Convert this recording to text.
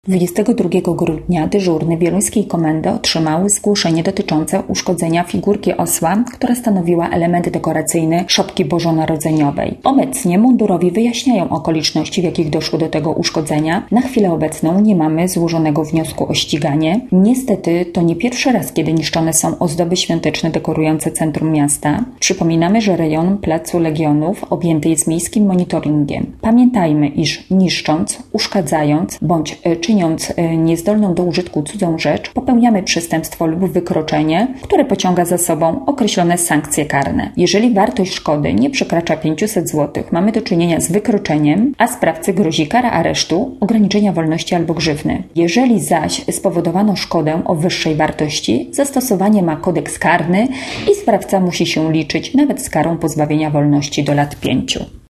22 grudnia dyżurny wieluńskiej komendy otrzymały zgłoszenie dotyczące uszkodzenia figurki osła, która stanowiła element dekoracyjny szopki bożonarodzeniowej. Obecnie mundurowi wyjaśniają okoliczności, w jakich doszło do tego uszkodzenia. Na chwilę obecną nie mamy złożonego wniosku o ściganie. Niestety to nie pierwszy raz, kiedy niszczone są ozdoby świąteczne dekorujące centrum miasta. Przypominamy, że rejon Placu Legionów objęty jest miejskim monitoringiem. Pamiętajmy, iż niszcząc, uszkadzając bądź czyniąc niezdolną do użytku cudzą rzecz, popełniamy przestępstwo lub wykroczenie, które pociąga za sobą określone sankcje karne. Jeżeli wartość szkody nie przekracza 500 zł, mamy do czynienia z wykroczeniem, a sprawcy grozi kara aresztu, ograniczenia wolności albo grzywny. Jeżeli zaś spowodowano szkodę o wyższej wartości, zastosowanie ma kodeks karny i sprawca musi się liczyć nawet z karą pozbawienia wolności do lat 5.